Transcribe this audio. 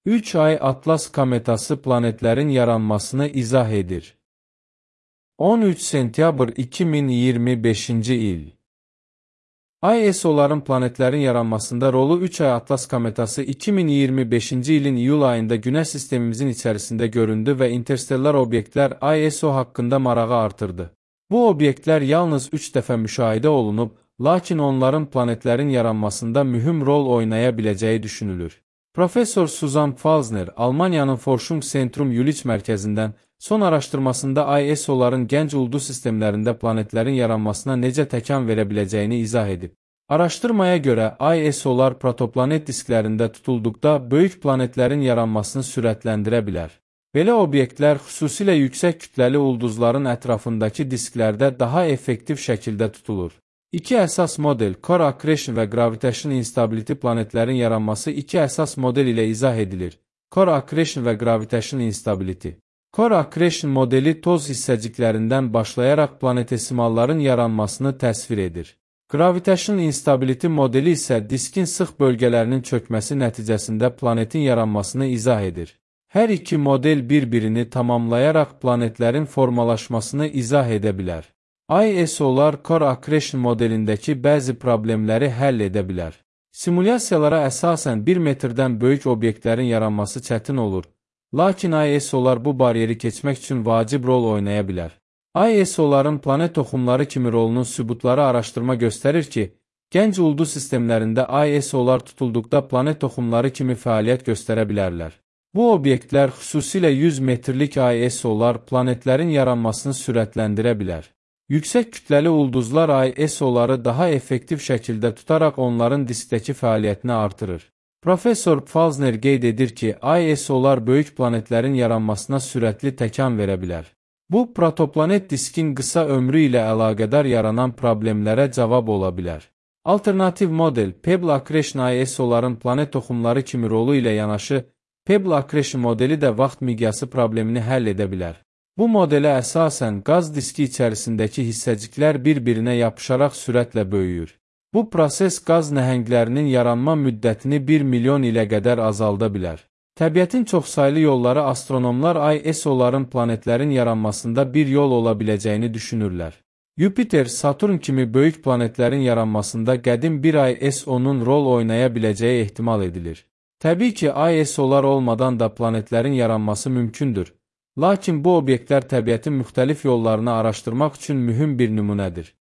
3 ay Atlas kometası planetlerin yaranmasını izah edir. 13 sentyabr 2025-ci il. ISO'ların planetlerin yaranmasında rolu 3 ay Atlas kometası 2025-ci ilin iyul ayında Günəş sistemimizin içərisində göründü və interstellar obyektlər ISO haqqında marağı artırdı. Bu obyektlər yalnız 3 dəfə müşahidə olunub, lakin onların planetlərin yaranmasında mühüm rol oynaya biləcəyi düşünülür. Professor Susan Pfalzner, Almaniyanın Forschungszentrum Jülich mərkəzindən son araşdırmasında ISO'ların gənc ulduz sistemlərində planetlərin yaranmasına necə təkan verə biləcəyini izah edib. Araşdırmaya görə, ISO'lar protoplanet disklərində tutulduqda böyük planetlərin yaranmasını sürətləndirə bilər. Belə obyektlər xüsusilə yüksək kütləli ulduzların ətrafındakı disklərdə daha effektiv şəkildə tutulur. İki əsas model, Core Accretion və Gravitation Instability planetlərin yaranması iki əsas model ilə izah edilir. Core Accretion və Gravitation Instability. Core Accretion modeli toz hissəciklərindən başlayaraq planetesimalların yaranmasını təsvir edir. Gravitation Instability modeli isə diskin sıx bölgələrinin çökməsi nəticəsində planetin yaranmasını izah edir. Hər iki model bir-birini tamamlayaraq planetlərin formalaşmasını izah edə bilər. ISO'lar Core Accretion modelindəki bəzi problemləri həll edə bilər. Simulyasiyalara əsasən 1 metrdən böyük obyektlərin yaranması çətin olur, lakin ISO'lar bu bariyeri keçmək üçün vacib rol oynaya bilər. ISO'ların planet toxumları kimi rolunun sübutları araşdırma göstərir ki, gənc ulduz sistemlərində ISO'lar tutulduqda planet toxumları kimi fəaliyyət göstərə bilərlər. Bu obyektlər, xüsusilə 100 metrlik ISO'lar planetlərin yaranmasını sürətləndirə bilər. Yüksək kütləli ulduzlar ISO'ları daha effektiv şəkildə tutaraq onların diskdəki fəaliyyətini artırır. Professor Pfalzner qeyd edir ki, ISO'lar böyük planetlərin yaranmasına sürətli təkan verə bilər. Bu, protoplanet diskin qısa ömrü ilə əlaqədar yaranan problemlərə cavab ola bilər. Alternativ model, Pebble Accretion ISO'ların planet toxumları kimi rolu ilə yanaşı, Pebble Accretion modeli də vaxt miqyası problemini həll edə bilər. Bu modelə əsasən qaz diski içərisindəki hissəciklər bir-birinə yapışaraq sürətlə böyüyür. Bu proses qaz nəhənglərinin yaranma müddətini 1 milyon ilə qədər azalda bilər. Təbiətin çoxsaylı yolları astronomlar ISO'ların planetlərin yaranmasında bir yol ola biləcəyini düşünürlər. Jupiter, Saturn kimi böyük planetlərin yaranmasında qədim bir ISO'nun rol oynaya biləcəyi ehtimal edilir. Təbii ki, ISO'lar olmadan da planetlərin yaranması mümkündür. Lakin bu obyektlər təbiətin müxtəlif yollarını araşdırmaq üçün mühüm bir nümunədir.